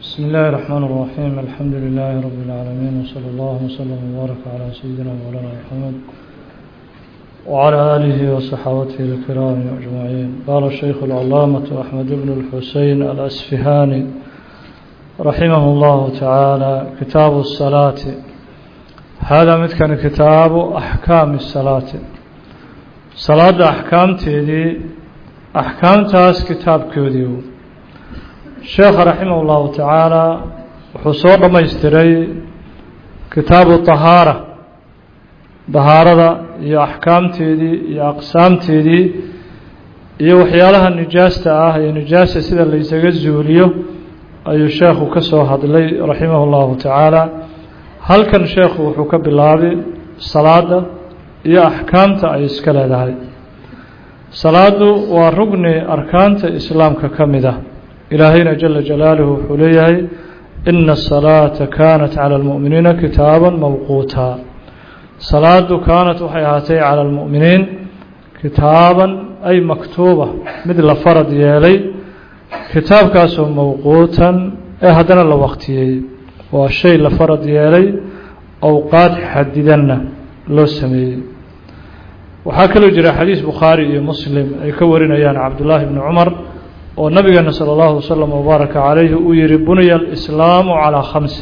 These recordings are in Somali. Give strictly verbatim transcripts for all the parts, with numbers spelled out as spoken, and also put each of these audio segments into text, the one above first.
بسم الله الرحمن الرحيم الحمد لله رب العالمين وصلى الله وسلم وبارك على سيدنا مولانا محمد وعلى آله وصحابته الكرام أجمعين. قال الشيخ العلامة أحمد بن الحسين الأسفهاني رحمه الله تعالى: كتاب الصلاة. هذا مثل كتاب أحكام الصلاة. صلاة أحكام تيدي أحكام تاس كتاب كوديو. الشيخ رحمه الله تعالى وحصول ما يستري كتاب الطهارة، طهارة يا أحكام تيدي يا أقسام تيدي يا وحيالها النجاسة آه يا نجاسة سيدا اللي يسجزوليه أي الشيخ كسو هذلي رحمه الله تعالى. هل كان الشيخ وحكب الله صلاة يا أحكام تأي إسكال هذا صلاة وركن أركان الإسلام ككمدة. إلهينا جل جلاله حليه: إن الصلاة كانت على المؤمنين كتابا موقوتا. صلاة كانت وحياتي على المؤمنين كتابا أي مكتوبة مثل فرض يالي كتاب كاسو موقوتا اهدنا لوقتي والشيء لفرض يالي أوقات حددنا لو سمي. وحكى جرى حديث بخاري مسلم أي كورنا يعني عبد الله بن عمر والنبي صلى الله عليه وسلم وبارك عليه ويري: بني الإسلام على خمس.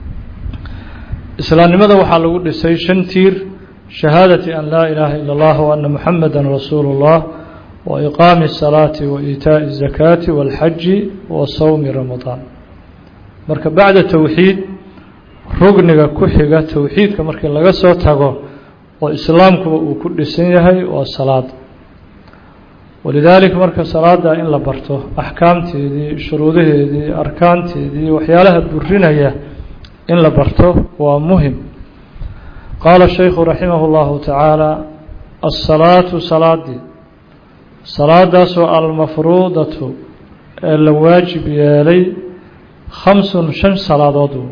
إسلام لماذا وحال قد سيشنتير: شهادة أن لا إله إلا الله وأن محمدا رسول الله، وإقام الصلاة وإيتاء الزكاة والحج وصوم رمضان. مركب بعد التوحيد ركنك كحيقة توحيد كمركب لغا سوتاغو وإسلامك وكل سنيهي والصلاة. ولذلك مركز صلاة إن لبرته أحكامتي دي شروطه دي أركانتي دي وحيالها برينية إن لبرته ومهم. قال الشيخ رحمه الله تعالى: الصلاة صلاة دي صلاة سؤال المفروضة الواجب يلي خمس شن صلاة دو.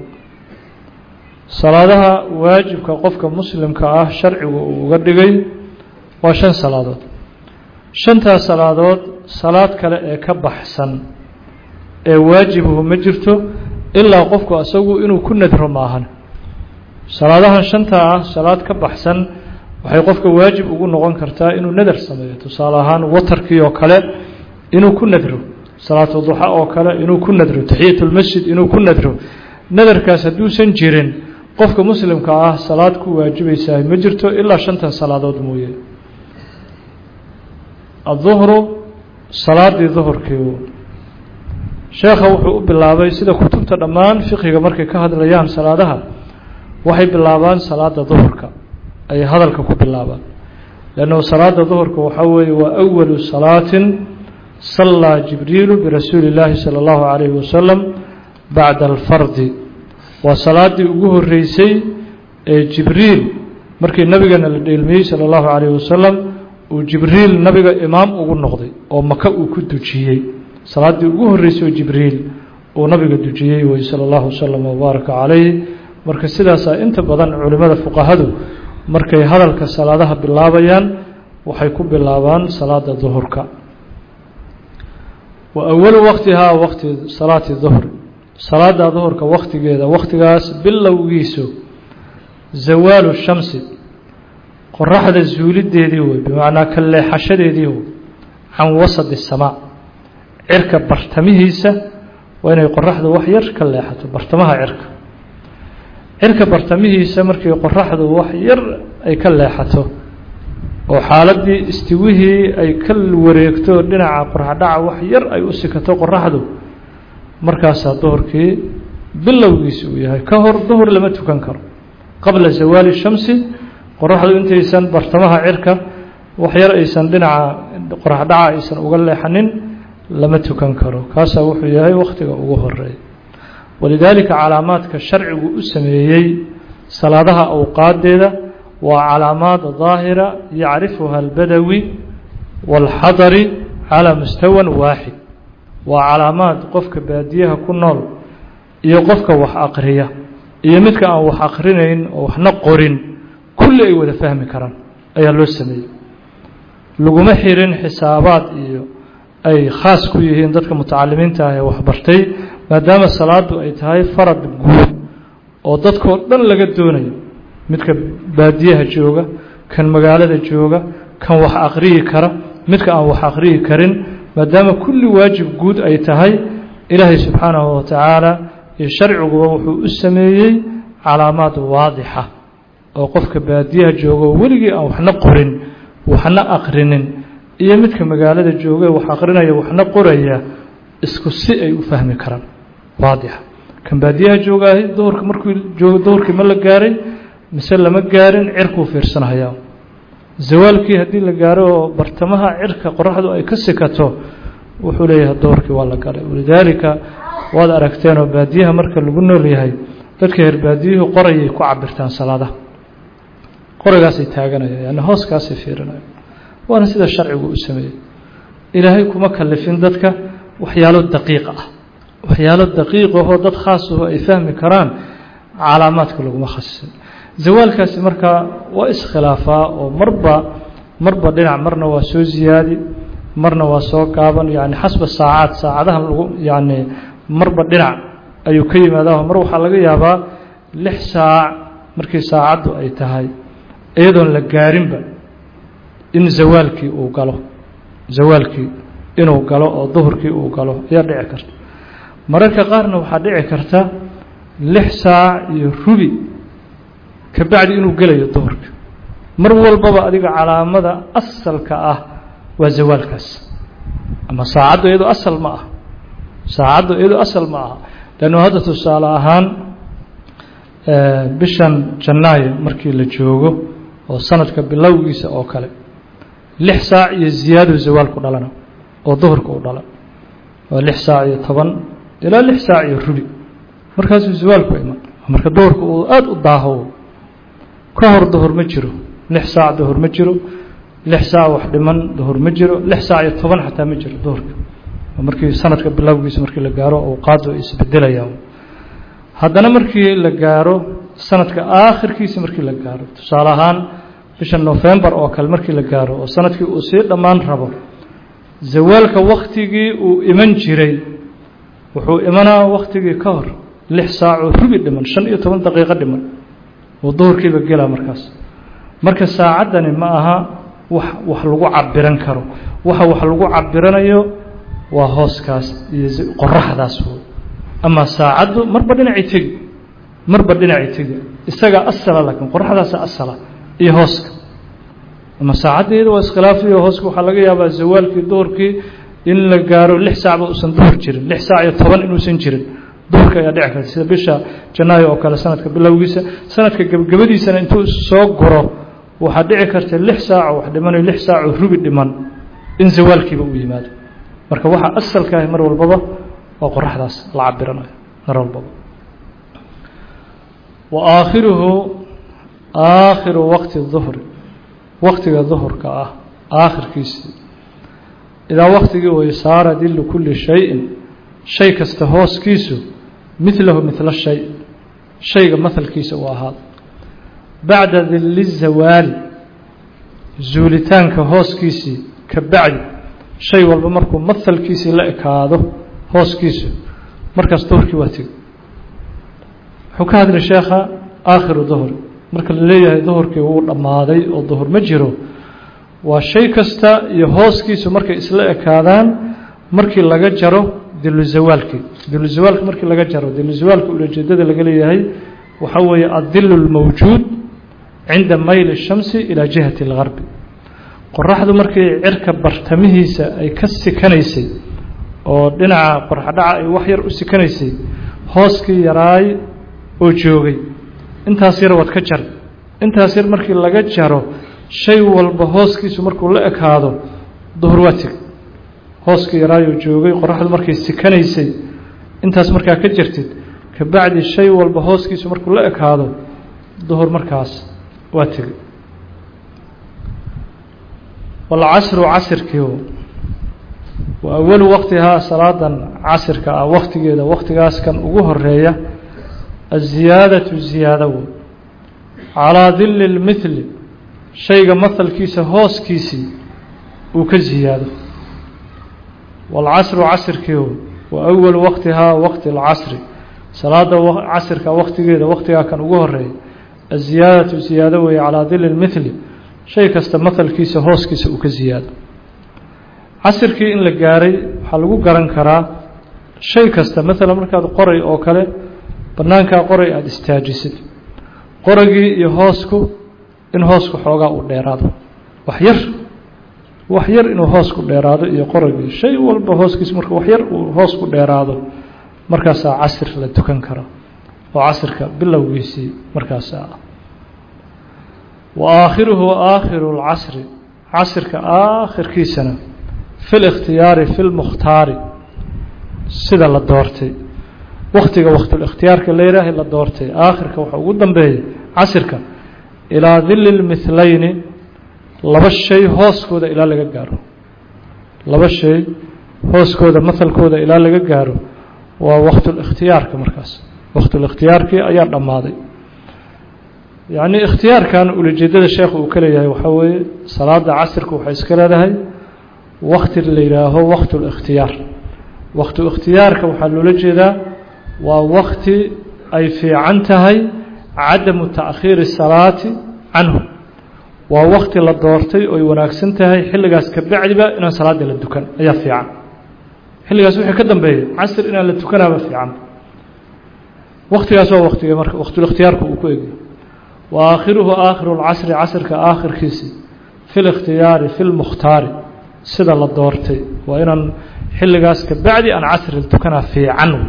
صلاة واجب كقفك مسلم كأه شرع وقدقي وشن صلاة دو. شنتا صلادود صلاة kale ee ka baxsan ee waajibuhu ma jirto ilaa qofku asagu inuu ku nadro maahan. salaadahan shanta ah salaad ka baxsan waxay qofka waajib ugu noqon kartaa inuu nadar sameeyo. tusaale ahaan watarkii oo kale inuu ku nadro, salaatu duha oo kale inuu ku nadro, tahiyatul masjid inuu ku nadro. nadarkaas haduusan jirin qofka muslimka ah salaad ku waajibaysa ma jirto ilaa shanta salaadood mooyee. الظهر صلاة الظهر كيو شيخ وحو باللابي سيدا كتبت دمان فقه مركي كهد ليان صلاةها وحي باللابان صلاة الظهر أي هذا الكو باللابان، لأنه صلاة الظهر وحوي وأول صلاة صلى جبريل برسول الله صلى الله عليه وسلم بعد الفرض. وصلاة أقوه الرئيسي جبريل مركي النبي صلى الله عليه وسلم وجبريل نبي إمام ugu noqday oo maka uu ku dujiyay salaadii ugu horeysay jibriil oo nabiga dujiyay way sallallahu sallam wa baraka alayhi. marka sidaas inta badan culimada fuqahadu markay hadalka salaadaha bilaabayaan waxay ku bilaabaan salaada duhurka. wa awwal waqtiha waqti salaati dhuhr. salaada duhurka waqtigeeda waqtigaas bilowgiisu zawaalu shamsi qoraxda zuulideedii way bimaana ka leexashadeedii way can wasad السماء cirka bartamihiisa waa inay qoraxdu wax yar ka leexato bartamaha cirka cirka bartamihiisa markii qoraxdu wax yar ay ka leexato oo xaaladii istiwihii ay ka wareegto dhinaca qoraxdhaca wax yar ay u sikato qoraxdu markaas duhurkii bilowgiisu yahay ka hor duhur lama tukan karo qabla zawali shamsi. qoraxdu intaysan bartamaha cirka wax yar aysan dhinaca qoraxdhaca aysan uga leexanin lama tukan karo. kaasa wuxuu yahay waqtiga ugu horeeya. walidaalika calaamaadka sharcigu u sameeyay salaadaha awqaadeeda waa calaamaad daahira yacrifuha albadawi walxadari calaa mustawan waaxid. waa calaamaad qofka baadiyaha ku nool iyo qofka wax aqriya iyo midka aan wax aqrinayn oo waxna qorin كل أي وذا فهم كران أي الله سمي لقوم حيرين حسابات إيو أي خاص كويهين ذاتك متعلمين تاهي وحبرتي maadaama salaadu ay tahay farad guud oo dadkoo dhan laga doonayo midka baadiyaha jooga kan magaalada jooga kan wax aqriyi kara midka aan wax aqriyi karin maadaama kulli waajib guud ay tahay ilaahay subxaanahu wa tacaala iyo sharciguba wuxuu u sameeyey calaamaad waadixa oo qofka baadiyaha jooga oo weligii aan waxna qorin waxna aqrinin iyo midka magaalada jooga wax aqrinaya waxna qoraya isku si ay u fahmi karaan waadixa kan baadiyaha joogahay duhurka markuu joogo duhurkii ma la gaaray mise lama gaarin cirkuu fiirsanayaa zawaalkii haddii la gaaro oo bartamaha cirka qoraxdu ay ka sikato wuxuu leeyahay duhurkii waa la galay walidaalika waad aragteen oo baadiyaha marka lagu nool yahay dadka reer baadiyuhu qorayay ku cabirtaan salaadaha qoragaasay taaganayaan yani hooskaasay fiirinayaan waana sida sharcigu u sameeyey ilaahay kuma kalifin dadka waxyaalo daqiiq ah waxyaalo daqiiq ah oo dad khaas ah ay fahmi karaan calaamaadka laguma khasisin zawaalkaasi markaa waa iskhilaafaa oo marba marba dhinac marna waa soo ziyaadi marna waa soo gaaban yani xasba saacaad saacadahan lagu yani marba dhinac ayuu ka yimaadaa mar waxaa laga yaabaa lix saac markii saacaddu ay tahay iyadoon la gaarinba in zawaalkii uu galo zawaalkii inuu galo oo duhurkii uu galo ayaa dhici karta mararka qaarna waxaa dhici karta lix saac iyo rubi ka bacdi inuu gelayo duhurka mar walbaba adiga calaamada asalka ah waa zawaalkaas ama saacaddu iyadoo asal ma ah saacaddu iyadoo asal ma aha lannu hadda tusaale ahaan bishan janaayo markii la joogo oo sanadka bilowgiisa oo kale lix saac iyo ziyaado zawaalku dhalana oo duhurka u dhala waa lix saac iyo toban ilaa lix saac iyo rubi markaasuu zawaalku iman marka duhurka uu aada u daaho ka hor duhur ma jiro lix saac duhur ma jiro lix saac wax dhiman duhur ma jiro lix saac iyo toban xataa ma jiro duhurka markii sanadka bilowgiisa markii la gaaro awqaadu ay isbedelayaan haddana markii la gaaro sanadka aakhirkiisa markii la gaaro tusaale ahaan bisha November oo kale markii la gaaro oo sanadkii uu sii dhammaan rabo zawaalka waqtigii uu iman jiray wuxuu imanaa waqtigii ka hor lix saac oo rubi dhiman shan iyo toban daqiiqo dhiman oo duhurkiiba gela markaas marka saacadani ma aha wax wax lagu cabiran karo waxa wax lagu cabiranayo waa hooskaas iyo qoraxdaas ama saacadu marba dhinacii tagi marba dhinacii tagi isaga asala laakiin qoraxdaas asala iyo hooska ama saacadeedu waa iskhilaafiyo hooska waxa laga yaabaa zawaalkii duhurkii in la gaaro lix saac oo san duhur jirin lix saac iyo toban inuu san jirin duhurka ayaa dhici karta sida bisha janaayo oo kale sanadka bilowgiisa sanadka gabagabadiisana intuu soo goro waxa dhici karta lix saac wax dhiman lix saac oo rubi dhiman in zawaalkiiba uu yimaado marka waxa asalka ah mar walbaba waa qoraxdaas la cabiranayo mar walbaba wa aakhiruhu aakhiru waqti dhuhr waqtiga dhuhrka ah aakhirkiisa idaa waqtigii way saara dillu kulli shay'in shay kasta hooskiisu mithlahu mithla shay shayga mathalkiisa uu ahaa bacda dilli zawaali zuulitaanka hooskiisii ka bacdi shay walba markuu mathalkiisii la ekaado hooskiisu markaas duhurkii waa tegi wuxuu ka hadlay sheekha aakhiru duhur marka la leeyahay duhurkii wuu dhammaaday oo duhur ma jiro waa shay kasta iyo hooskiisu markay isla ekaadaan markii laga jaro dilu zawaalkii dilu zawaalka markii laga jaro dilu zawaalka ujeedada laga leeyahay waxa weeye adillu almawjuud cinda mayli shamsi ilaa jihati algarbi qoraxdu markii cirka bartamihiisa ay ka sikanaysay oo dhinaca qorxadhaca ay wax yar u sikanaysay hooskii yaraay oo joogay intaas yar wad ka jar intaas yar markii laga jaro shay walba hooskiisu markuu la ekaado duhur waa teg hooskii yaraay oo joogay qoraxdu markay sikanaysay intaas markaa ka jirtid ka bacdi shay walba hooskiisu markuu la ekaado duhur markaas waa teg wal casru casrkii wa awwal waqtiha salaadan casrka ah waqtigeeda waqtigaas kan ugu horeeya الزيادة زيادة على ظل المثل شيء مثل كيس هوس كيسي وكزيادة والعصر عصر كيو وأول وقتها وقت العصر صلاة عصر كوقت جيدة وقتها كان وجهري الزيادة زيادة وهي على ظل المثل شيء كاستمثل كيس هوس كيس وكزيادة عصر كي إن لجاري حلو قرن كرا شيء كاستمثل مركز قري أو كله بنانك قري استاجسد قرقي يهوسكو إن هوسكو حوجا وديراده وحير وحير إنه هوسكو ديراده يقرقي شيء والبه هوسكيس مركز وحير وهوسكو ديراده مركز عصر لتكن كرا وعصر كبلو ويسي مركز وآخره آخر العصر عصر كآخر كي سنة في الاختيار في المختار سيدا للدورتي وقتك وقت الاختيار كالليرة إلا الدورتي آخرك وحقودا به عصرك إلى ذل المثلين لبا الشيء هوس كودا إلى لقاقاره لبا الشيء هوس كودا مثل كودا إلى لقاقاره ووقت الاختيار كمركز وقت الاختيار كي أيام الماضي يعني اختيار كان أولي جديد الشيخ وكليه وحوي صلاة عصرك وحيسكلا لهي وقت الليلة هو وقت الاختيار وقت اختيارك وحلو لجدا ووقت أي في عنتهي عدم تأخير الصلاة عنه ووقت للدورتي أي وناكسنتهي حلقاس كبعد بقى إن صلاة للدكان أي في عام حلقاس وحي كدن به عصر إن للدكان هذا في عام وقت يسوى وقت وقت الاختيار كوكوي وآخره آخر العصر عصر كآخر كيسي في الاختيار في المختار سيدا للدورتي وإن حلقاس كبعد أن عصر الدكان في عنه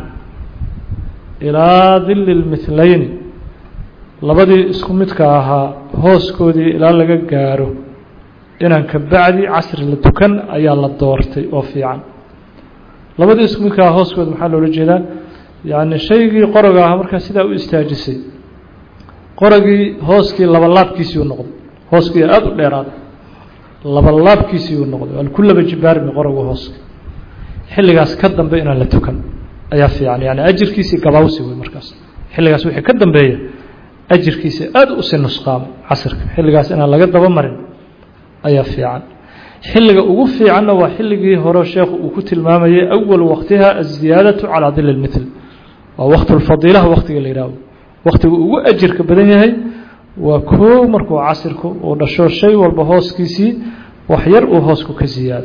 إلى ظل المثلين لبدي اسكمتك أها هوس كودي إلى لقى جارو إن كبعدي عصر للدكان أيا للدورتي وفي عن لبدي اسكمتك هوس كودي محل رجلا يعني شيء قرقها مركز سيدا واستاجسي قرقي هوسكي لبلاب كيسي ونقض هوسكي أدو ديراد لبلاب كيسي ونقض الكل بجبار من قرقه هوسكي حلقاس كدن بينا للدكان ayaa fiican yani ajirkiisa gabawsi way markaas xilligaas wixii ka dambeeya ajirkiisa aad u sii nusqaam casirka xilligaas in laga daba marin ayaa fiican xilliga ugu fiicanna waa xilligii hore sheekhu uu ku tilmaamayay awwal waqtiha az-ziyadatu ala dhil al-mithl wa waqtu al-fadilah waqtiga la yiraahdo waqtiga ugu ajirka badan yahay waa koo markuu casirku oo dhasho shay walba hooskiisi wax yar oo hoosku ka ziyaado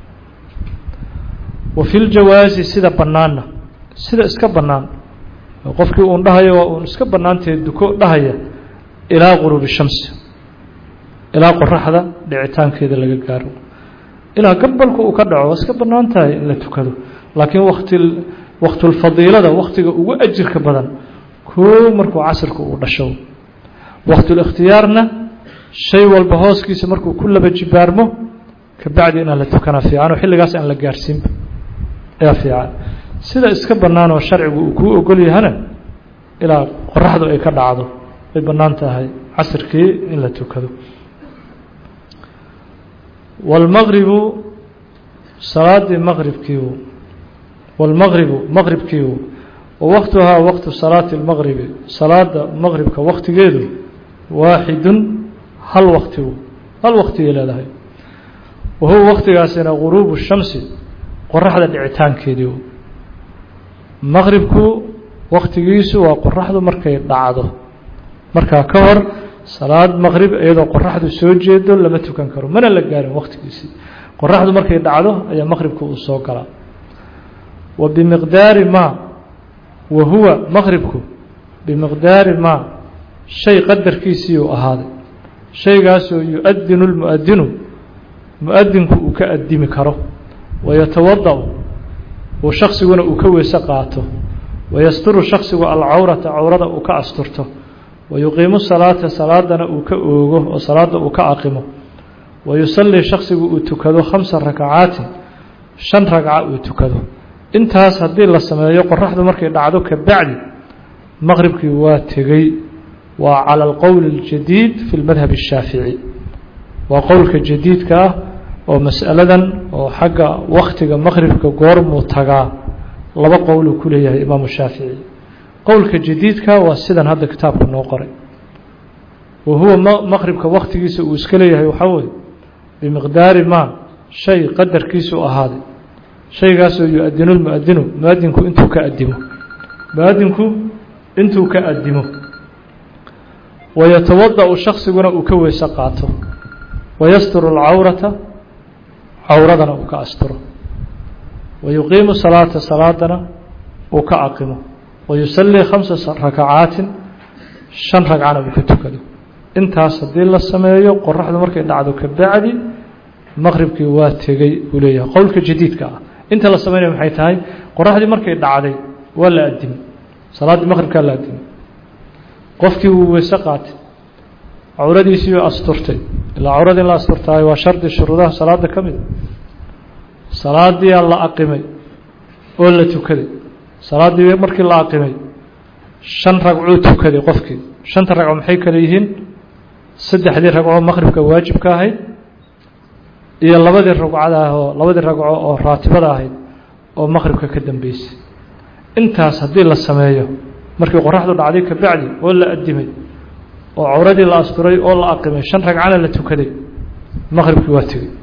وفي الجواز سيده بنانا sida iska banaan qofkii uu dhahayo uu iska banaantay duko dhahaya ilaa qurub shams ilaa qorraxda dhicitaankeeda laga gaaro ilaa gabalku uu ka dhaco iska banaantahay in la tukado laakiin waqti waqti fadiilada waqtiga ugu ajirka badan koo markuu casirku uu dhasho waqti ikhtiyarna shay walba hooskiisa markuu kullaba jibaarmo ka bacdi in la tukana fiican xilligaas aan la gaarsiin ayaa fiican sida iska banaan oo sharcigu uu ku ogol yahay ila qorraxdu ay ka dhacdo ay banaan tahay casirkii in la tukado wal maghribu salaadi maghribkiiu wal maghribu maghribkiiu oo waqtaha waqtu salaati al maghrib salaada maghribka waqtigeedu waahidun hal waqtigu hal waqti leedahay oo huwa waqtigaasina ghurubu shamsi qorraxda dhicitaankeedu maghribku waqtigiisu waa qorraxdu markay dhacdo marka ka hor salaad maghrib iyadoo qorraxdu soo jeedo lama tukan karo mana la gaarin waqtigiisi qorraxdu markay dhacdo ayaa maghribku uu soo galaa wa bimiqdaari ma wa huwa maghribku bimiqdaari ma shay qadarkiisi uu ahaaday shaygaas oo yu'adinu almu'adinu mu'adinku uu ka adimi karo ويتوضأ وشخصنا وكوي سقاته ويستر شخص العورة عورة وكأسترته ويقيم الصلاة صلاة وكأوجه وصلاة وكأقمه ويصلي شخص وتكذو خمس ركعات شن ركعة وتكذو انتهى هذه السماء يقول رحض مركي دعدوك بعد مغرب كواتغي وعلى القول الجديد في المذهب الشافعي وقولك الجديد كه ومسألة وحق وقت مغرب كقرم وتجا لبا قول كله إمام الشافعي قولك الجديد كه وسيدا هذا كتاب النقري وهو مغرب كوقت كيس وسكليه يحول بمقدار ما شيء قدر كيس وهذا shaygaasoo yu-adinu lmuadinu muadinku intuu ka adimo muadinku intuu ka adimo wayatawada-u shaksiguna uu ka weyse qaato wayasturu alcawrata cawradana uu ka asturo wayuqiimu salaata salaadana uu ka aqimo wayusallii khamsa rakacaatin shan ragcana uu ka tukado intaas haddii la sameeyo qoraxdu markay dhacdo ka bacdi maqribkii waa tegey uu leeyahay qowlka jadiidka ah inta la sameynaya maxay tahay qoraxdii markay dhacday waa la adimay salaaddii maqribkaa la adimay qofkii wuu weyse qaatay cawradiisii way asturtay ilaa cawrada in la asturtaayo waa shardi shuruudaha salaada ka mid salaadiyaa la aqimay oo la tukaday salaaddii markii la aqimay shan ragcuu tukaday qofkii shanta ragco maxay kale yihiin saddexdii ragco maqribka waajibka ahayd iyo labadii ragcada ah oo labadii ragco oo raatibada ahayd oo maqribka ka dambeysay intaas haddii la sameeyo markii qoraxdu dhacday ka bacdi oo la adimay oo cawradii la asturay oo la aqimay shan ragcana la tukaday maqribkii waa tegey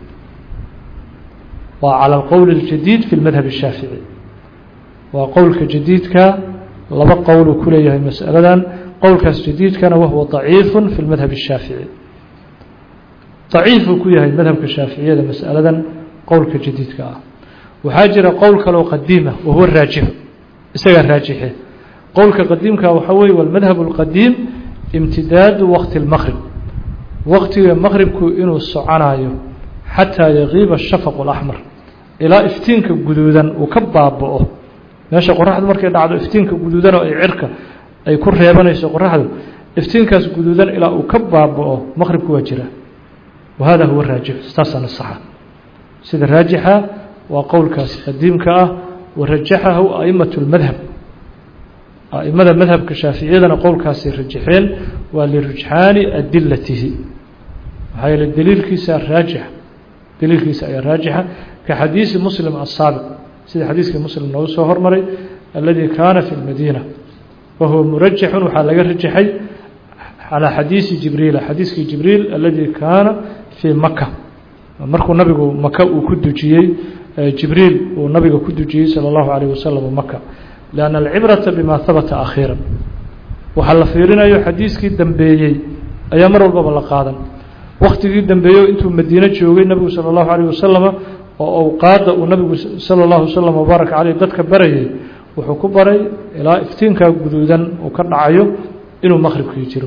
waa calى alqowl اljadiid fi اlmadhab الshaafici waa qowlka jadiidka laba qowluu ku leeyahay masaladan qowlkaas jadiidkana wahuwa ضaciif fi اlmadhab الshaafici ضaciifuu ku yahay madhabka shaaficiyada masaladan qowlka jadiidka ah waxaa jira qowl kaloo qadiima wahuwa raajixu isagaa raajixe qowlka qadiimka waxaa weeye walmadhab اlqadiim imtidaadu waqti اlmaqrib waqtiga maqribku inuu soconayo xataa yaqiiba الshafaq اlaxmar ilaa iftiinka guduudan uu ka baaba'o meesha qoraxdu markay dhacdo iftiinka guduudan oo ay cirka ay ku reebanayso qoraxdu iftiinkaas guduudan ilaa uu ka baaba'o maqribku waa jira wahada huwa raajix saasana saxa sida raajixa waa qowlkaas qadiimka ah warajaxahu a'imaة اlmadhab a'imada madhabka shaaficiyadana qowlkaasay rajaxeen waa lirujxaani adilatihi maxaa yeele daliilkiisa raajix daliilkiisa ayaa raajixa ka xadiisi muslim asaabiq sida xadiiskii muslim noogu soo hormaray aladi kaana fi اlmadiina wahuwa murajaxun waxaa laga rajaxay calىa xadiisi jibriila xadiiskii jibriil aladi kaana fii maka markuu nabigu maka uu ku dujiyey jibriil uu nabiga ku dujiyey salى اllahu عalيه wasalam maka لأن الcibraةa bima habata akhiirا waxaa la fiirinayo xadiiskii dambeeyey ayaa mar walbaba la qaadan waktigii dambeeyo intuu madiine joogay nabigu salى الlahu عalيه wasalam oo awqaadda uu nabigu salى الlahu waslm wbaaraka caleyh dadka barayay wuxuu ku baray ilaa iftiinkaa guduudan uu ka dhacayo inuu maqribkii jiro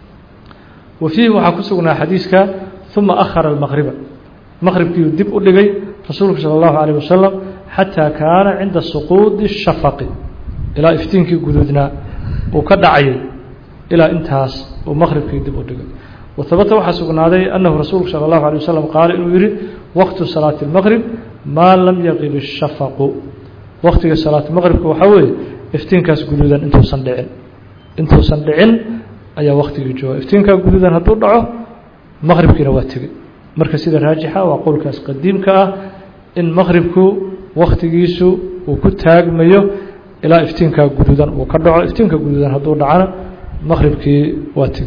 wa fiihi waxaa ku sugnaa xadiiska ثuma أkhara الmaqriba maqribkiiu dib u dhigay rasuulku salى الlahu عalيه wasalam xatىa kaana cinda suquudi الshafaqi ilaa iftiinkii guduudnaa uu ka dhacayay ilaa intaas uu maqribkii dib u dhigay wahabata waxaa sugnaaday annahu rasuulku salى الlahu عalيه wasalam qaala inuu yihi waqtu salaati الmaqrib maa lam yaqib الshafaqu waqtiga salaat maqribka waxaa weeye iftiinkaas guduudan intuusan dhicin intuusan dhicin ayaa waqtigii jooga iftiinkaa guduudan hadduu dhaco maqribkiina waa tegey marka sida raajixa waa qowlkaas qadiimka ah in maqribku waktigiisu uu ku taagmayo ilaa iftiinkaa guduudan uu ka dhaco iftiinka guduudan hadduu dhacana maqribkii waa teg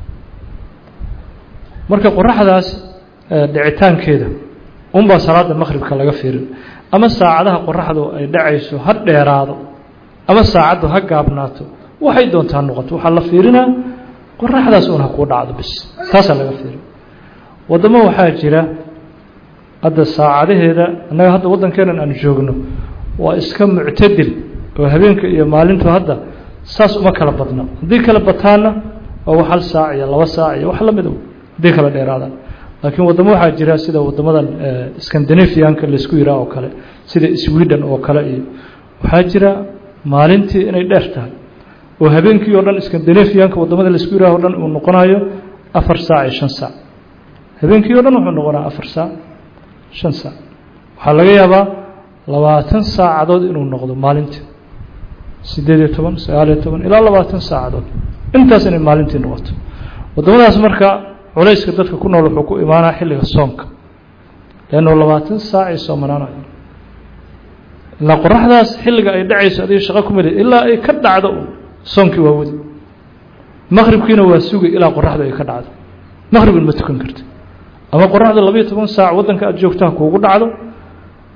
marka qoraxdaas dhicitaankeeda unbaa salaada maqribka laga fiirin ama saacadaha qoraxdu ay dhacayso ha dheeraado ama saacaddu ha gaabnaato waxay doontaa noqoto waxaa la fiirinaa qoraxdaas un ha kuu dhacdo bis taasaa laga fiirin waddamo waxaa jira hadda saacadaheeda annaga hadda waddankeenan aan joogno waa iska muctadil oo habeenka iyo maalintu hadda saas uma kala badna haddii kala bataanna waa wax hal saac iyo laba saac iyo wax la mid haddii kala dheeraadaan laakiin waddamo waxaa jira sida waddamadan scandinavianka laisku yiraa oo kale sida sweden oo kale iyo waxaa jira maalintii inay dheer tahay oo habeenkii oo dhan scandinavianka waddamada laisku yiraa oo dhan uu noqonayo afar saac iyo shan saac habeenkii o dhan wuxuu noqonaa afar saac shan saac waxaa laga yaabaa labaatan saacadood inuu noqdo maalintii siddeed iyo toban sagaal iyo toban ilaa labaatan saacadood intaas inay maalintii noqoto waddamadaas marka culayska dadka ku nool wuxuu ku imaanaa xilliga soomka leannu labaatan saac ay soomanaanayo ilaa qoraxdaas xilliga ay dhacayso adiga shaqo ku meli ilaa ay ka dhacdo soomkii waa wadi maqribkiina waa sugay ilaa qoraxdu ay ka dhacdo maqribin ma tukan karta ama qoraxda labayo toban saac waddanka aada joogtaha kuugu dhacdo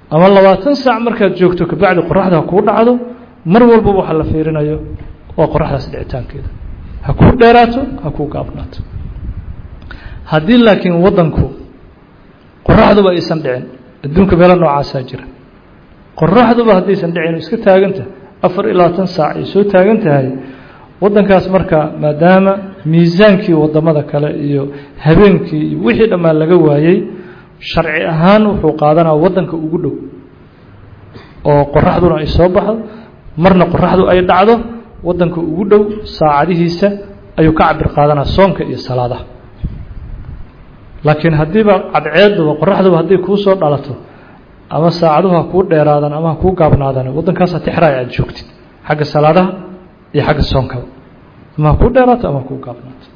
ama labaatan saac markaad joogto kabacdi qoraxda ku dhacdo mar walba waxa la fiirinayo waa qoraxdaas dhicitaankeeda ha ku dheeraato ha ku gaabnaato haddii laakiin wadanku qoraxduba aysan dhicin adduunka meelo noocaasa jira qoraxduba haddaysan dhicin iska taaganta afar iyo labaatan saac ay soo taagan tahay wadankaas marka maadaama miisaankii wadamada kale iyo habeenkii iyo wixii dhammaan laga waayey sharci ahaan wuxuu qaadanaa wadanka ugu dhow oo qoraxduna ay soo baxdo marna qoraxdu ay dhacdo wadanka ugu dhow saacadihiisa ayuu ka cabir qaadanaa soonka iyo salaadaha laakiin haddiiba cadceeduba qoraxduba hadday kuu soo dhalato ama saacaduhu ha kuu dheeraadaan ama ha kuu gaabnaadaan waddankaasa tixraaya aada joogtid xagga salaadaha iyo xagga soonkaba ama ha kuu dheeraato ama ha kuu gaabnaato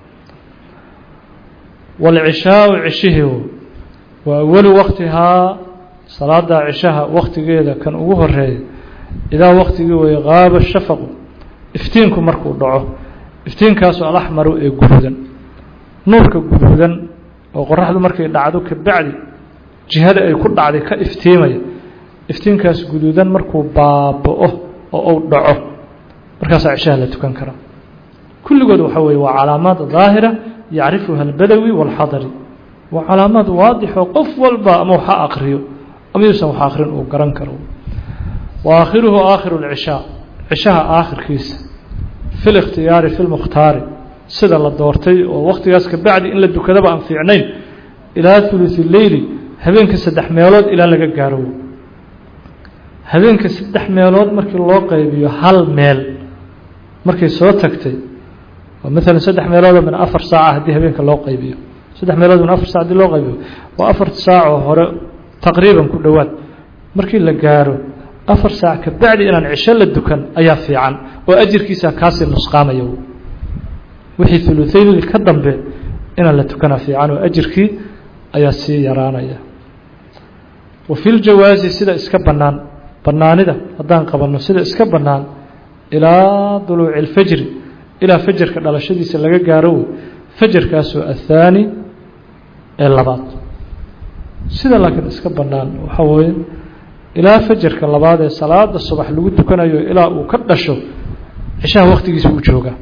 walcishaau cishihi waa awalu waqtihaa salaada cishaha waqtigeeda kan ugu horeeya idaa waqtigii way qaaba shafaqu iftiinku markuu dhaco iftiinkaasu alaxmaru ee guduudan nuurka guduudan oo qoraxdu markay dhacdo kabacdi jihada ay ku dhacday ka iftiimaya iftiinkaas guduudan markuu baaba'o oo uu dhaco markaasaa cishaha la tukan karaa kulligood waxa weeye waa calaamaad daahira yacrifuha albadawi waalxadari waa calaamaad waadixo qof walba ama waxa aqriyo ama yuusan wax aqrin uu garan karo wa aakhiruhu aakhiru lcishaa cishaha aakhirkiisa fi likhtiyaari fi lmukhtaari sida la doortay oo waqtigaas ka bacdi in la dukadaba aan fiicnayn ilaa thuluthi leyli habeenka saddex meelood ilaa laga gaaro habeenka saddex meelood markii loo qaybiyo hal meel markay soo tagtay oo maalan saddex meelood min afar saaca haddii habeenka loo qaybiyo saddex meelood min afar saac haddii loo qaybiyo waa afar saac oo hore taqriiban ku dhowaad markii la gaaro afar saac ka bacdi inaan cisho la dukan ayaa fiican oo ajirkiisa kaasii nusqaamaya wixii thuluthayl ka dambe inaan la tukana fiican oo ajirkii ayaa sii yaraanaya wa fil jawaazi sida iska bannaan bannaanida haddaan qabanno sida iska bannaan ilaa duluuci alfajri ilaa fajarka dhalashadiisa laga gaaro fajarkaasoo athaani ee labaad sida laakiin iska bannaan waxaa weeye ilaa fajarka labaad ee salaada subax lagu tukanayo ilaa uu ka dhasho cishaha waqtigiisa uu joogaa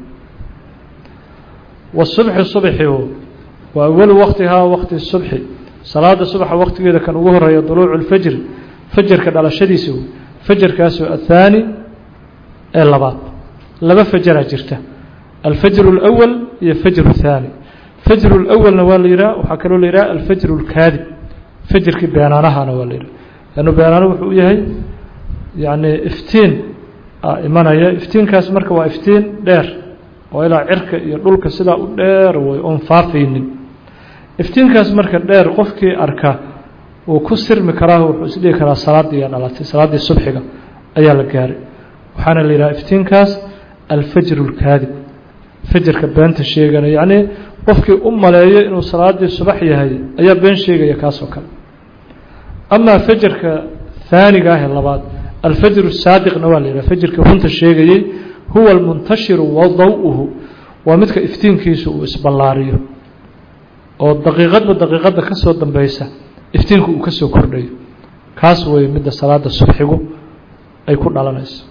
wasubxi subxi waa awalu waqtihaa waqti subxi salaada subaxa waqtigeeda kan ugu horeeya duluucu lfajri fajarka dhalashadiisa fajarkaasoo athaani ee labaad laba fajaraa jirta alfajru اlأwal iyo fajru الthaani fajru اlأwalna waa la yidhaha waxaa kaloo la yidhaha alfajru اlkaadib fajrkii beenaanahana waa la yidhaha lannu beenaano wuxuu u yahay yani iftiin imanaya iftiinkaas marka waa iftiin dheer oo ilaa cirka iyo dhulka sidaa u dheer way oon faafaynin iftiinkaas marka dheer qofkii arka uu ku sirmi karaa wuxuu isdhigi karaa salaaddii yaa dhalatay salaaddii subxiga ayaa la gaaray waxaana la yidhaha iftiinkaas alfajru اlkaadib fajarka beenta sheeganaya yacni qofkii u maleeyo inuu salaaddii subax yahay ayaa been sheegaya kaasoo kale amaa fajarka haaniga ah ee labaad alfajru saadiqna waa la yidhaha fajarka runta sheegayey huwa almuntashiru wa daw-uhu waa midka iftiinkiisu uu isballaariyo oo daqiiqadba daqiiqadda ka soo dambeysa iftiinku uu ka soo kordhayo kaas weeye midda salaada subxigu ay ku dhalanayso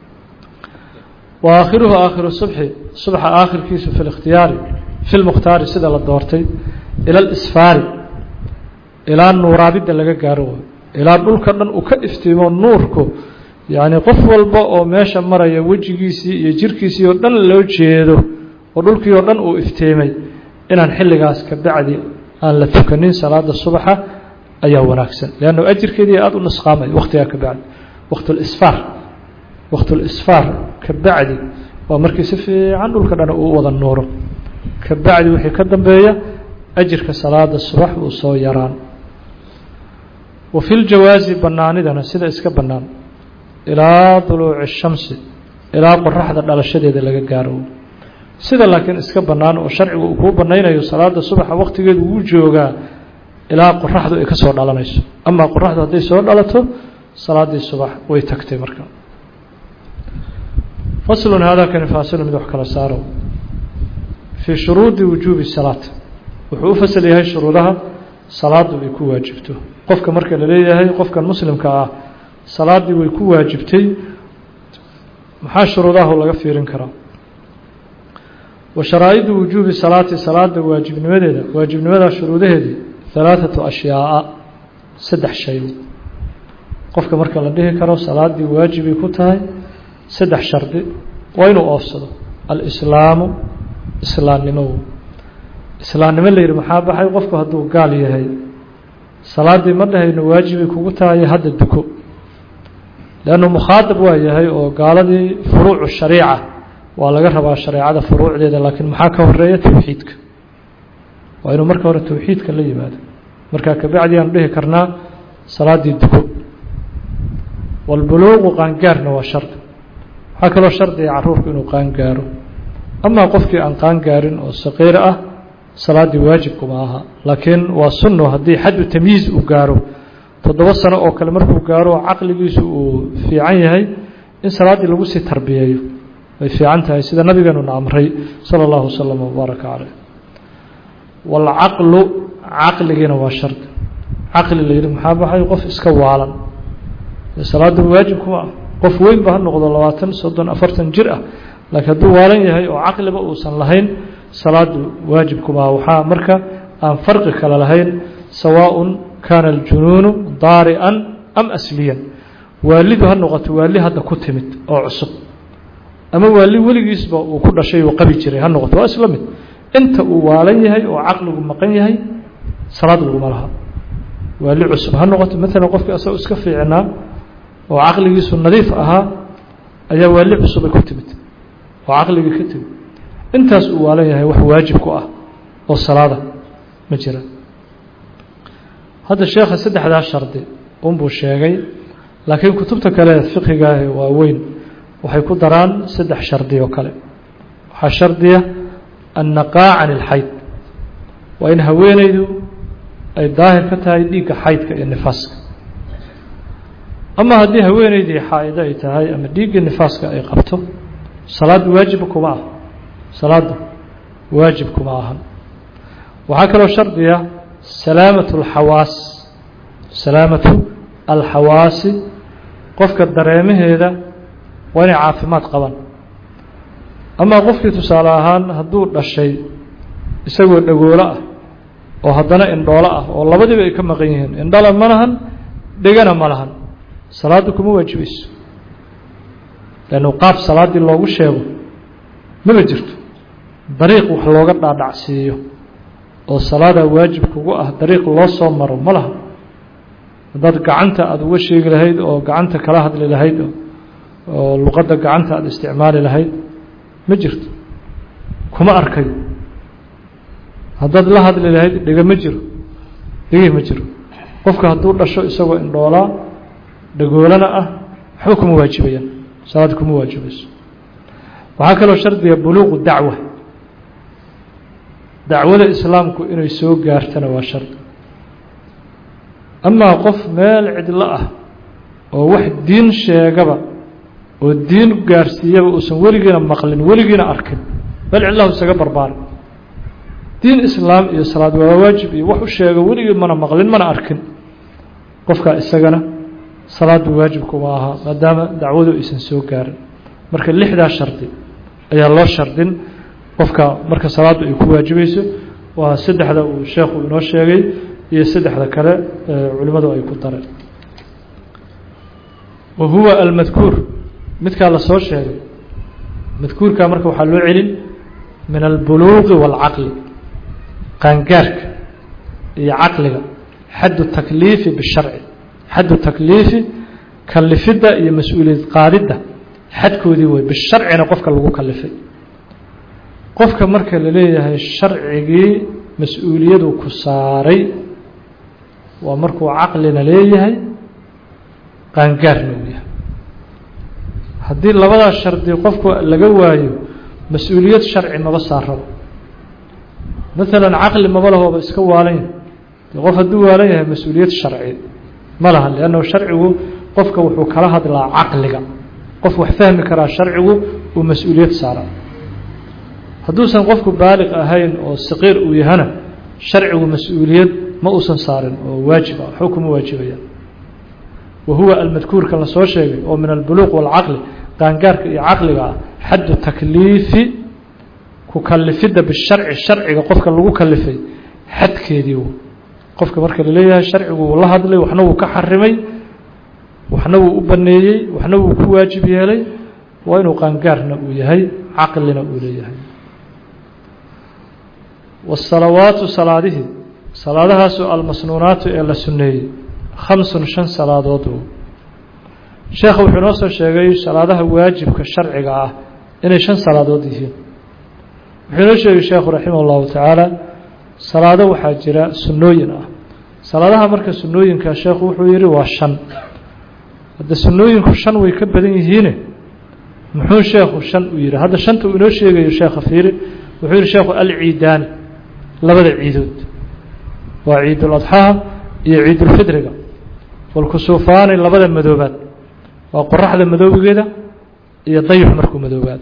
wa aakhiruhu aakhiru subxi subxa aakhirkiisu fi likhtiyaari fi lmukhtaari sida la doortay ila alisfaari ilaa nuuraabidda laga gaaro ilaa dhulka dhan uu ka iftiimo nuurku yacni qof walba oo meesha maraya wejigiisii iyo jirkiisii oo dhan loo jeedo oo dhulkii oo dhan uu iftiimay inaan xilligaas ka bacdi aan la tukanin salaada subaxa ayaa wanaagsan leanno ajirkeedii aada u nusqaamay waqtigaa ka bacdi waqtulisfaar waqtulisfaar ka bacdi waa markii si fiican dhulka dhan uu wada nuuro ka bacdi wixii ka dambeeya ajirka salaada subax uu soo yaraan wa fi ljawaazi bannaanidana sida iska bannaan ilaa duluuci الshamsi ilaa qoraxda dhalashadeeda laga gaaro sida laakiin iska bannaan oo sharcigu uu kuu bannaynayo salaada subaxa waqtigeedu wuu joogaa ilaa qoraxdu ay ka soo dhalanayso amaa qoraxdu hadday soo dhalato salaaddii subax way tagtay marka faslun haadaa kani faasilu mid wax kala saaro fii shuruudi wujuubi salaat wuxuu u fasal yahay shuruudaha salaadu ay ku waajibto qofka marka la leeyahay qofkan muslimka ah salaadii way ku waajibtay maxaa shuruudaha laga fiirin karaa wa sharaa'idu wujuubi salaati salaada waajibnimadeeda waajibnimada shuruudaheedii ثلاثة أشياء سدح شيء qofka marka la dhihi karo salaadii waajibi ku tahay saddex shardi waa inuu oofsado al-islaamu islaamnimo islaamnimo la yiri maxaa baxay qofku hadduu gaal yahay salaadii ma dhahayno waajibi kugu tahay hadda duko laanu mukhaatab waa yahay oo gaaladii furuuc shariica waa laga rabaa shariicada furuucdeeda laakiin maxaa ka horeeya tawxiidka waa inuu marka hore tawxiidka la yimaado marka ka bacdi aan dhihi karnaa salaadii duko والبلوغ قانقارنا وشرط هكذا لو شرط يعرفك إنه قانقاره أما قفك أن قانقارن أو صغيرة صلاة واجبك معها لكن وصنه هذه حد تمييز وقاره تدوسنا أو كلمة وقاره عقل يسوء في عينه إن صلاة لبسي تربية في عنتها سيدنا النبي قالوا نعمري صلى الله وسلم وبارك عليه والعقل عقل جنا وشرط عقل اللي المحابة يقف اسكوالا salaadu waajib kuma qof weyn ba noqdo labaatan soddon afartan jir ah laakiin haduu waalan yahay oo aqliba uusan lahayn salaadu waajib kuma waxa marka aan farqi kala lahayn sawaa'un kana al-junun dari'an am asliyan waalidu ha noqoto waali hadda ku timid oo cusub ama waali waligiisba uu ku dhashay oo qabi jiray ha noqoto waa isla mid inta uu waalan yahay oo aqligu maqan yahay salaadu lagu laha waali cusub ha noqoto mesela qofka asoo iska fiicnaa oo aqligiisu nadiif ahaa ayaa waali cusub ku timid oo aqliga ka timid intaas uu waalan yahay wax waajib ku ah oo salaada ma jira hada sheekha saddexda shardi uu buu sheegay laakiin kutubta kale fiqiga waa weyn waxay ku daraan saddex shardi oo kale waxa shardiya an-naqaa' 'an al-hayd wa in haweenaydu ay daahir ka tahay dhiigga haydka iyo nifaaska ama haddii haweenaydii xaayida ay tahay ama dhiigga nifaaska ay qabto salaad waajib kuma ah salaadu waajib kuma ahan waxa kale oo shardiya salaamatu al-hawaas salaamatu al-hawaas qofka dareemaheeda waa inay caafimaad qabaan ama qofkii tusaale ahaan hadduu dhashay isagoo dhagoola ah oo haddana indhoolo ah oo labadiiba ay ka maqan yihiin indhala ma lahan dhegana ma lahan salaadu kuma waajibayso laanu qaab salaadii loogu sheego ma jirto dariiq wax looga dhaadhacsiiyo oo salaada waajib kugu ah dariiq loo soo maro ma laha dad gacanta aad uga sheegi lahayd oo gacanta kala hadli lahayd oo luqadda gacanta aad isticmaali lahayd ma jirto kuma arkayo haddaad la hadli lahayd dhiga ma jiro dhigi ma jiro qofka hadduu dhasho isagoo indhoolaa dhagoolana ah waxba kuma waajibayaan salaad kuma waajibayso waxaa kaloo shardiga buluuqu dacwa dacwada islaamku inay soo gaartana waa shardi amaa qof meel cidlo ah oo wax diin sheegaba oo diin gaarsiiyaba uusan weligiina maqlin weligiina arkin bal cidlahu isaga barbaar diin islaam iyo salaad waa waajib iyo wax u sheego weligii mana maqlin mana arkin qofka isagana salaadu waajib kuma aha maadaama dacwadu aysan soo gaarin marka lixdaa shardi ayaa loo shardin qofka marka salaadu ay ku waajibayso waa saddexda uu sheekhu inoo sheegay iyo saddexda kale culimadu ay ku dareen wa huwa al-madhkuur midka la soo sheegay madhkuurka marka waxa loo celin min al-buluugh wal-aql qaangaarka iyo aqliga xad takliif bi-sharci xad takliif kalifida iyo mas'uuliyad qaadida xadkoodii way bi-sharcina qofka lagu kalifay qofka marka la leeyahay sharcigii mas'uuliyadu ku saaray waa markuu aqlina leeyahay qaangaarna yahay haddii labada shardi qofku laga waayo mas'uuliyad sharci ma saaro مثلا عقل ما بله iska waalan qof haduu waalan yahay mas'uuliyad sharci ma laha laano sharcigu qofka wuxuu kala hadlaa aqliga qof wax fahmi kara sharcigu oo mas'uuliyad saara haduusan qofku baaliq ahayn oo saqiir uu yahana sharcigu mas'uuliyad ما أوسن صارن واجب حكم واجبيا وهو المذكور كما سو شيغي او من البلوغ والعقل قانقارك عقل حد التكليف ككلفده بالشرع الشرعي قفك لو كلفي حدكيديو qofka marka la leeyahay sharcigu la hadlay waxna uu ka xarimay waxna uu u baneeyay waxna uu ku waajib yeelay waa inuu qaangaarna uu yahay aqlina uu leeyahay والصلوات صلاته صلاتها سؤال مسنونات إلى سنة خمس شن صلاتات شيخ وحنوس الشيخي صلاتها واجب كالشرع قاعة إن شن صلاتات هي وحنوس الشيخ رحمه الله تعالى صلاة وحاجرة سنوين صلاة مركز سنوين كشيخ وحويري وشن هذا سنوين كشن ويكبدين هنا محو شيخ وشن ويري هذا شن تقولوا شيء الشيخ فيري وحويري الشيخ العيدان لبدا عيدود وعيد الأضحى يعيد الفطر والكسوفان لبدا مدوبات وقرح المدوب كده يضيح مركو مدوبات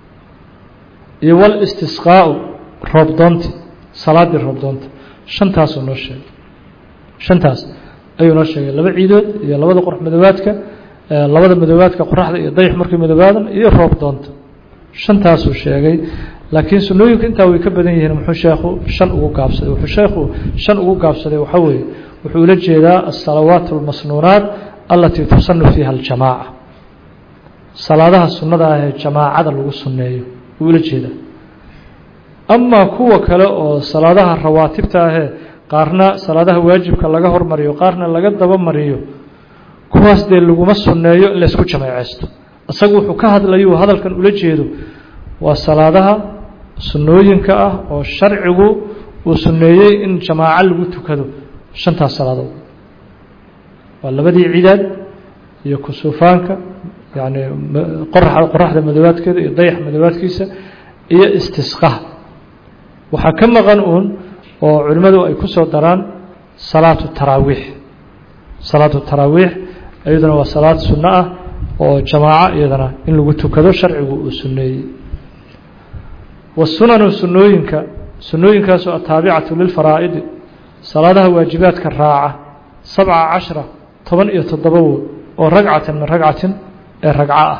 يوال استسقاء رمضانتي صلاة الرمضانتي شنتاس ونشي شنتاس أي نشي لبدا عيدود يا لبدا قرح مدوباتك لبدا مدوباتك قرح يضيح مركو مدوبات يا رمضانت شنتاس وشيء لكن سنويك انت way ka badan yihiin muxuu sheekhu shan ugu gaabsaday wuxuu sheekhu shan ugu gaabsaday waxa weeye wuxuu la jeedaa as-salawaat al-masnuunat allati tusannu fiha al-jamaa'a salaadaha sunnada ah ee jamaacada lagu sunneeyo wuu la jeedaa amma kuwa kale oo salaadaha rawaatibta ah ee qaarna salaadaha waajibka laga hormariyo qaarna laga daba mariyo kuwaas de lagu sunneeyo in la isku jamaaceesto asagu wuxuu ka hadlayo hadalkan ula jeedo waa salaadaha sunnooyinka ah oo sharcigu uu sunneeyay in jamaaca lagu tukado shanta salaadood waa labadii ciidaad iyo kusuufaanka yaani qorraxda qorraxda madawaadkeeda iyo dayax madawaadkiisa iyo istisqaa waxa ka maqan uun oo culimadu ay ku soo daraan salaatu taraawiix salaatu taraawiix ayadana waa salaad sunna ah oo jamaaca iyadana in lagu tukado sharcigu uu sunneeyay والسنن سنوينك سنوينك سو التابعة للفرائض صلاة واجبات كالراعة سبعة عشرة طبعا يتضبو ورقعة من رقعة الرقعة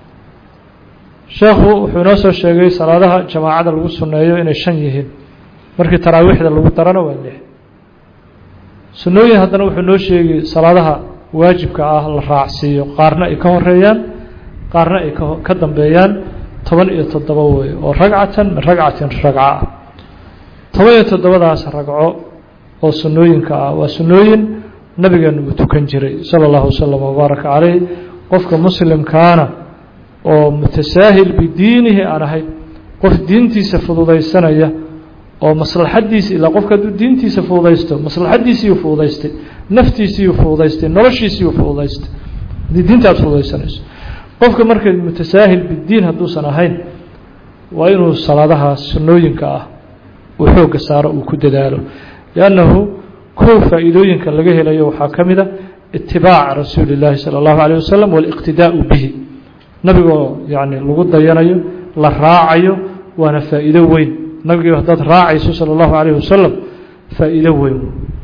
شيخ حنوس الشيخي صلاة جماعة الوسنية إن الشنيهين مركي تراويح للو ترانا والله سنوي هذا نوح حنوس صلاة واجب كأهل الرعسي قارنا إكون ريان قارنا إكون كدن بيان طبعا يتضبو ورقعة من رقعة رقعة طبعا يتضبو داس رقعة وسنوين كا وسنوين نبي متكنجري صلى الله وسلم وبارك عليه قفك مسلم كان ومتساهل بدينه أنا هاي قف دينتي سفضي السنة ومصلحة حديث إلا قفك دينتي سفضي است مصلحة حديث يفضي است نفتي سيفضي است نرشي سيفضي است دي دينتي سفضي السنة qofka markay mutasaahil bidiin haduusan ahayn waa inuu salaadaha sunnooyinka ah uu xoog saaro uu ku dadaalo yaanahu koo faa'iidooyinka laga helayo waxa kamida ittibaac rasuulillaah sallallahu alayhi wasallam wal iqtidaa'u bihi nabiga yaani lagu dayanayo la raacayo waana faa'iido weyn nabiga hadad raacayso sallallahu alayhi wasallam faa'iido weyn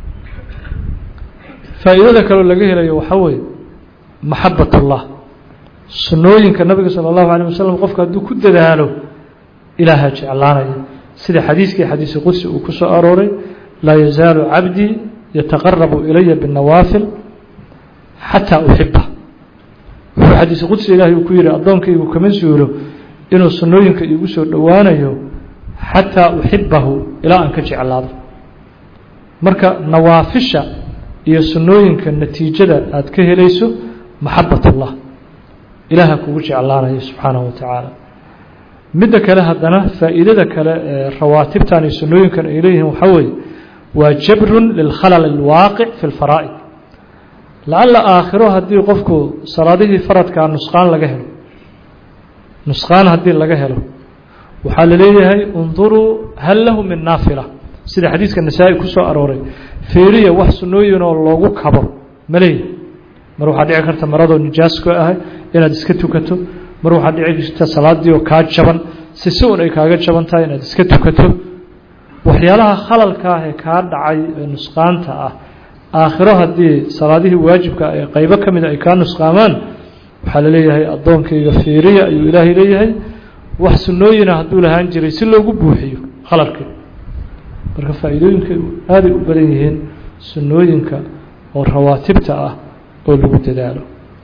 faa'iidada kale laga helayo waxa weeye maxabbatullah sunnooyinka nabiga sallallahu alayhi wasallam qofka haduu ku dadaalo ilaaha jeclaanayo sida xadiiskii xadiis qudsi uu ku soo arooray la yazaalu abdi yataqarrabu ilayya bin nawafil hatta uhibba xadiis qudsi ilaahay uu ku yiri adoonkaygu kama suuro inuu sunnooyinka igu soo dhawaanayo hatta uhibbahu ila an ka jeclaado marka nawaafisha iyo sunnooyinka natiijada aad ka helayso maxabbatullah إلها كوجي الله سبحانه وتعالى مدة كله هدنا فائدة كله رواتب تاني سنوين كان إليهم وحوي وجبر للخلل الواقع في الفرائض لعل آخره هدي قفكو صلاته فرض كان نسخان لجهل نسخان هدي لجهله وحال ليه انظروا هل له من نافلة سيد حديث كالنسائي كسو أروري فيريا وحسنوين والله كبر مليه mar waxa dhici karta marado nijaas ku ah inaad iska tukato mar waxa dhici karta salaadii oo ka jaban si suun ay kaaga jaban tahay inaad iska tukato waxyaalaha khalalka ah ee kaa dhacay ee nusqaanta ah aakhiro haddii salaadihii waajibka ee qaybo ka mid ay kaa nusqaamaan waxaa la leeyahay addoonkayga fiiriya ayuu ilaahay leeyahay wax sunnooyina hadduu lahaan jiray si loogu buuxiyo khalalkii marka faa'iidooyinka aaday u badan yihiin sunnooyinka oo rawaatibta ah oo lagu dadaalo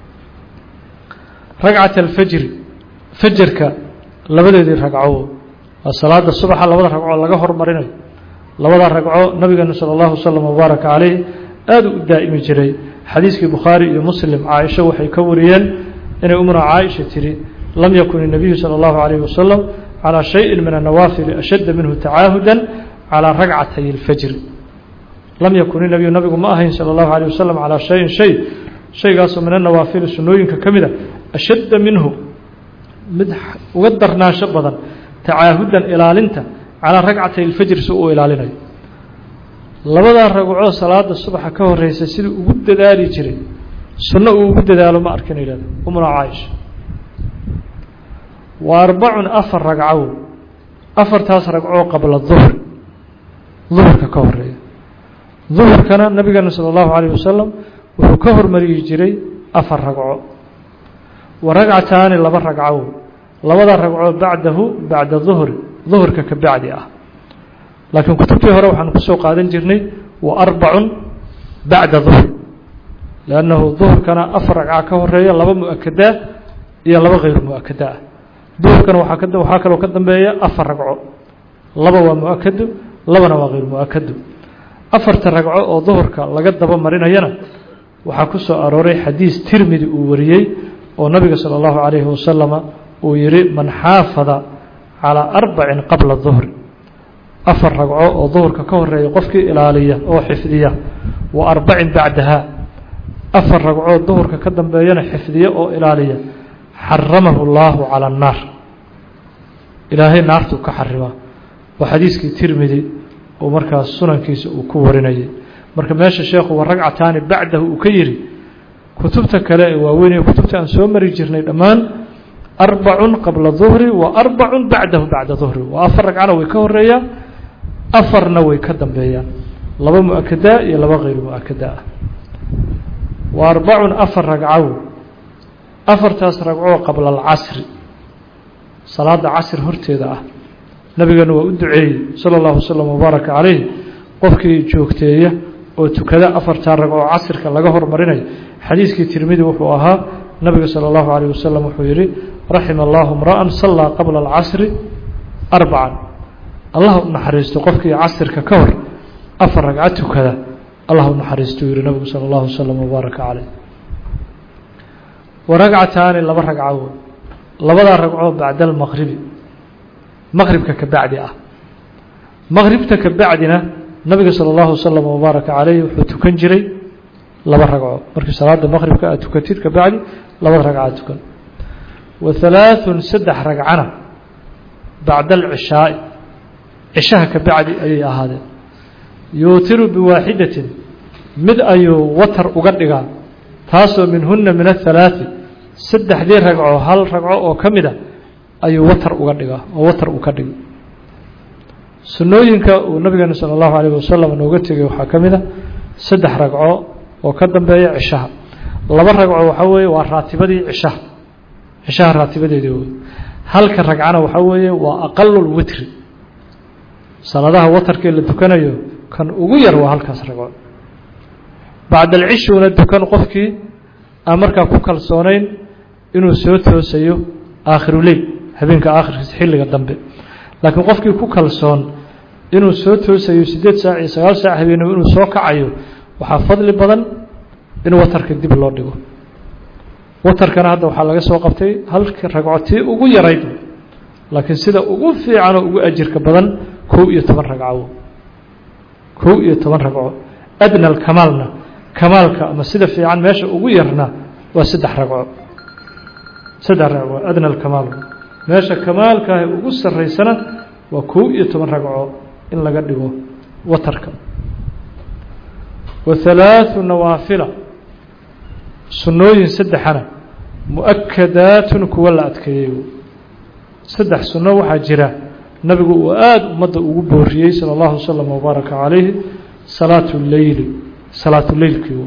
ragcat alfajri fajarka labadeedii ragco waa salaada subaxa labada ragco laga hormarinayo labada ragco nabigeena sala allahu wasalam wabaaraka calayh aada u daa'imi jiray xadiiskii bukhaari iyo muslim caaisha waxay ka wariyeen inay umra caaisha tiri lam yakun الnabiyu salى اllahu عalayh wasalam calىa shayin min الnawaafili ashadda minhu tacaahuda calىa ragcatay اlfajri lam yakun inabiyu nabigu ma ahayn salى اllahu عalيه wasalam calىa shayin shay shaygaasoo min annawaafili sunnooyinka ka mida ashadda minhu mid uga darnaansho badan tacaahudan ilaalinta calىa ragcatay اlfajri si uu ilaalinayo labadaa ragcoo salaada subaxa ka horeysa siduu ugu dadaali jiray sunno uu ugu dadaalo ma arkin ihahda umra caaisha wa arbacun afar ragcow afartaas ragcoo qabla duhri duhurka ka horeeya duhurkana nabigeena salى اllahu عalيه wasalam wuxuu ka hormariyi jiray afar ragco wa ragcataani laba ragcow labada ragcoo bacdahu bacda duhri duhurka ka bacdi ah laakiin kutubtii hore waxaan kusoo qaadan jirnay wa arbacun bacda duhr liannahu duhurkana afar ragca ka horeeya laba mu-akadaa iyo laba hayru mu-akada ah duhurkana waxaa ka waxaa kaloo ka dambeeya afar ragco laba waa mu-akado labana waa hayru mu-akado afarta ragco oo duhurka laga daba marinayana waxaa ku soo arooray xadiis tirmidi uu wariyey oo nabiga salى اllahu عalayhi wasalama uu yihi man xaafada calىa arbacin qabla duhri afar ragco oo duhurka ka horeeya qofkii ilaaliya oo xifdiya wa arbacin bacdaha afar ragcoo duhurka ka dambeeyana xifdiya oo ilaaliya xaramahu اllahu calى الnaar ilaahay naartuu ka xarimaa waa xadiiskii tirmidi oo markaas sunankiisa uu ku warinayay marka meesha sheekhu wa ragcataani bacdahu uu ka yihi kutubta kale ee waaweyn ee kutubta aan soo mari jirnay dhammaan arbacun qabla duhri wa arbacun bacdahu bacda duhri waa afar ragcana way ka horeeyaan afarna way ka dambeeyaan laba mu-akadaa iyo laba hayru mu-akada ah wa arbacun afar ragcow afartaas ragcoo qabla alcasri salaada casri horteeda ah nabigeena waa u duceeyey salى اllahu wasalam wabaaraka calayh qofkii joogteeya oo tukada afartaa ragcoo casrka laga hormarinayo xadiiskii tirmidi wuxuu ahaa nabiga salى اllahu عalيه wasalam wuxuu yihi raxima allahu mra'an sallaa qabla alcasri arbacan allah u naxariisto qofkii casrka ka hor afar ragco tukada allah u naxariistuu yihi nabigu salى اllahu wasalam wabaaraka calayh wa ragcataani laba ragco labadaa ragcoo bacda almaqribi maqribka ka bacdi ah maqribta ka bacdina nabiga salى اllahu wasalam wabaaraka calayh wuxuu tukan jiray laba ragco markii salaada maqribka aad tukatid ka bacdi labada ragcaad tukan wa halaaثun saddex ragcana bacda alcishaai cishaha ka bacdi ayay ahaadeen yuutiru biwaaxidatin mid ayuu watar uga dhigaa taasoo minhuna min ahalaaثi saddexdii ragco hal ragco oo ka mida ayuu watar uga dhigaa oo watar uu ka dhigo sunnooyinka uu nabigeena salى اllahu عalيه wasalam nooga tegay waxaa ka mid a saddex ragco oo ka dambeeya cishaha laba ragco waxaa weeye waa raatibadii cishaha cishaha raatibadeedii wey halka ragcana waxaa weeye waa aqalu lwitri salaadaha watarkii la tukanayo kan ugu yar waa halkaas ragco bacda alcishuna dukan qofkii aan markaa ku kalsoonayn inuu soo toosayo aakhiruleyl habeenka aakhirkiisa xilliga dambe laakiin qofkii ku kalsoon inuu soo toosayo siddeed saac iyo sagaal saac habeenimo inuu soo kacayo waxaa fadli badan in watarka dib loo dhigo watarkana hadda waxaa laga soo qabtay halka ragco tii ugu yarayd laakiin sida ugu fiican oo ugu ajirka badan kow iyo toban ragco kow iyo toban ragco adna alkamaalna kamaalka ama sida fiican meesha ugu yarna waa saddex ragco saddex ragco adna alkamaal meesha kamaalka ah ugu sareysana waa kow iyo toban ragco in laga dhigo watarka wa halaaثu nawaafila sunnooyin saddexana mu-akadaatun kuwa la adkeeyey saddex sunno waxaa jira nabigu uu aad ummadda ugu booriyey sala allahu wasalam wabaaraka calayhi salaatu leyli salaatu leylkii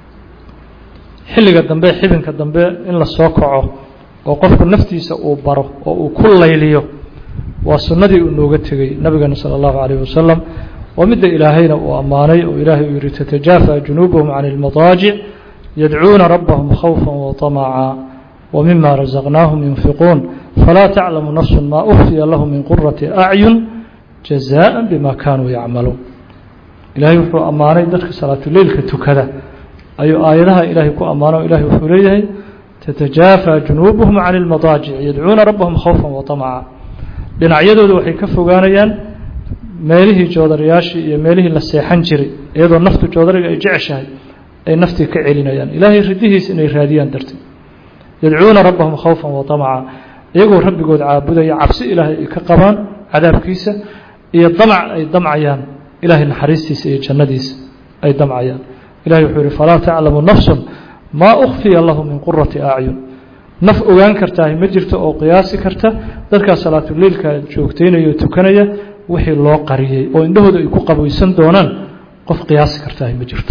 xilliga dambe xibinka dambe in la soo kaco oo qofku naftiisa uu baro oo uu ku layliyo waa sunnadii uu nooga tegey nabigana sala allahu calayhi wasalam waa midda ilaahayna uu ammaanay oo ilaahay uu yihi tatajaafa junuubuhum can ilmadaajic yadcuuna rabbahum khawfan waطamaca wmima razaqnaahum yunfiquun falaa taclamu nafsu ma ukhfiya lahum min qurati acyun jazaءa bima kaanuu yacmaluun ilaahay wuxuu ammaanay dadka salaatuleylka tukada ayuu aayadaha ilaahay ku ammaano ilahay wuxuu leeyahay tatajaafa junuubuhum can ilmadaajic yadcuuna rabbahum khawfan waطamaca dhinacyadooda waxay ka fogaanayaan meelihii joodarayaashii iyo meelihii la seexan jiray iyadoo naftu joodariga ay jeceshahay ay naftii ka celinayaan ilaahay ridihiis inay raadiyaan darteed yadcuuna rabbahum khawfan waطamaca iyagoo rabbigood caabudaya cabsi ilaahay ay ka qabaan cadaabkiisa iyo damac ay damcayaan ilaahay naxariistiisa iyo jannadiisa ay damcayaan ilahay wuxuu yihi falaa taclamu nafsun maa ukhfiya lahu min qurati acyun naf ogaan kartaahi ma jirto oo qiyaasi karta dadkaa salaatuleylka joogtaynaya oo tukanaya wixii loo qariyey oo indhahooda ay ku qabaysan doonaan qof qiyaasi kartaahi ma jirto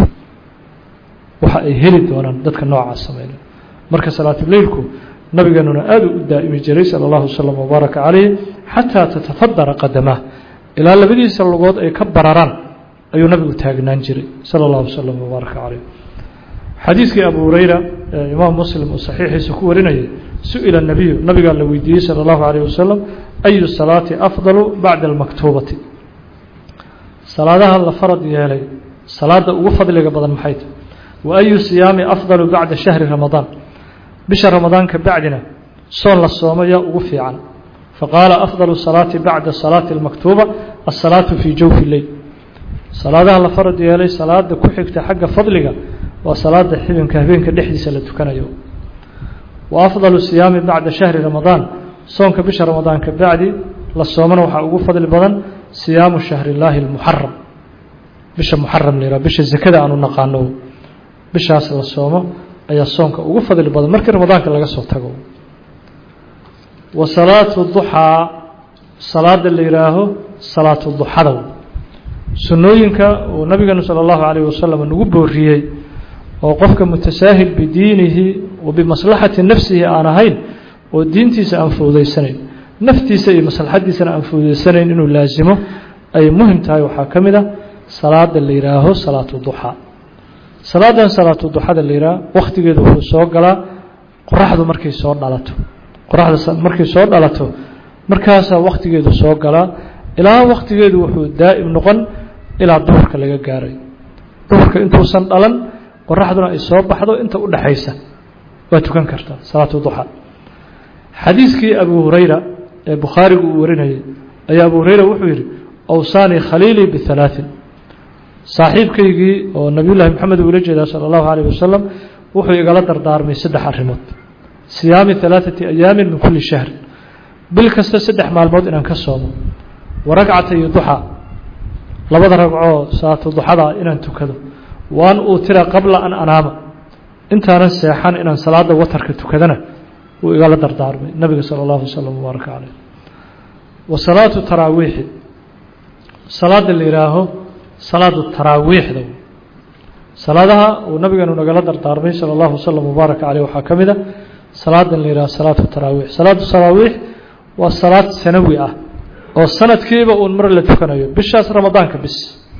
waxa ay heli doonaan dadka noocaas sameynaya marka salaatuleylku nabigeenuna aad u daa'imi jiray sala allahu wasalam wabaaraka calayh xataa tatafadara qadamah ilaa labadiisa lugood ay ka bararaan ayuu nabigu taagnaan jiray sala allahu wasalam wabaaraka calayh xadiiskii abu hurayra ee imaam muslim uu saxiixiisa ku warinayay su-ila nabiyu nabigaa la weydiiyey sala allahu calayh wasalam ayu salaati afdalu bacda almaktuubati salaadaha la farad yeelay salaada ugu fadliga badan maxay tahay wa ayu siyaami afdalu bacda shahri ramadaan bisha ramadaan ka bacdina soon la soomaya ugu fiican faqaala afdalu salaati bacda salaati almaktuuba asalaatu fii jawfi leyl salaadaha la farad yeelay salaada ku xigta xagga fadliga waa salaada xibinka habeenka dhexdiisa la tukanayo wa afdalu siyaami bacda shahri ramadaan soonka bisha ramadaan ka bacdi la soomana waxaa ugu fadli badan siyaamu shahri illaahi almuxaram bisha muxaram la yidhaha bisha zakada aanu naqaano bishaas la soomo ayaa soonka ugu fadli badan markii ramadaanka laga soo tago wa salaatu duxaa salaada la yidhaaho salaatu duxada sunnooyinka uu nabigeenu sala allahu calayhi wasalam nagu booriyey oo qofka mutasaahil bidiinihi wa bimaslaxati nafsihi aan ahayn oo diintiisa aan fuudaysanayn naftiisa iyo maslaxadiisana aan fuudaysanayn inuu laasimo ay muhim tahay waxaa ka mid ah salaada la yidhaaho salaatu duxaa salaadan salaatu duxada la yidhaha wakhtigeedu wuxuu soo galaa qoraxdu markay soo dhalato qoraxda markay soo dhalato markaasaa wakhtigeedu soo galaa ilaa wakhtigeedu wuxuu daa'im noqon ilaa duhurka laga gaaray duhurka intuusan dhalan qoraxduna ay soo baxdo inta u dhaxaysa waa tukan kartaa salaatu duxaa xadiiskii abu hurayra ee bukhaarigu uu warinayay ayaa abu hurayra wuxuu yidhi awsaanii khaliilii bihalaaثin saaxiibkaygii oo nabiyullaahi maxamed uula jeedaa sala allahu calayh wasalam wuxuu igala dardaarmay saddex arrimood siyaami halaaثati ayaamin min kulli shahr bil kasta saddex maalmood inaan ka soomo wa ragcatay duxaa labada ragcoo salaatu duxada inaan tukado waan uutira qabla an anaama intaanan seexan inaan salaada watarka tukadana wuu igala dardaarmay nabiga sala allahu wasalam wabaaraka calayh wa salaatu taraawiixi salaada la yidhaaho salaadu taraawiixda salaadaha uu nabigeenu nagala dardaarmay sala allahu wasalam wabaaraka caleyh waxaa ka mid a salaadan la yidhaha salaatu taraawiix salaatu taraawiix waa salaad sanawi ah oo sanadkiiba uun mar la tukanayo bishaas ramadaanka bis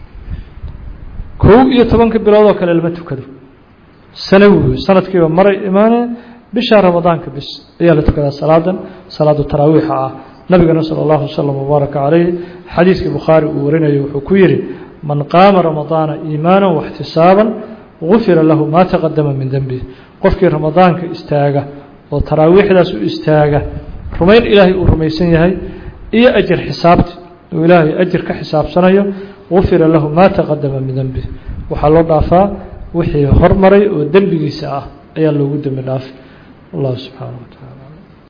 kow iyo tobanka bilood oo kale lama tukado sanawi sanadkiiba maray imaaneen bisha ramadaanka bis ayaa la tukadaa salaadan salaadu taraawiixa ah nabigana sala allahu wasalam wabaaraka caleyh xadiiskii bukhaari uu warinayay wuxuu ku yidhi man qaama ramadaana iimaanan waxtisaaban gufira lahu maa taqadama min denbih qofkii ramadaanka istaaga oo taraawiixdaas u istaaga rumayn ilaahay uu rumaysan yahay iyo ajir xisaabti uu ilaahay ajir ka xisaabsanayo gufira lahu maa taqadama min denbih waxaa loo dhaafaa wixii hormaray oo dembigiisa ah ayaa loogu dembi dhaafay wallahu subxaanahu wa tacaala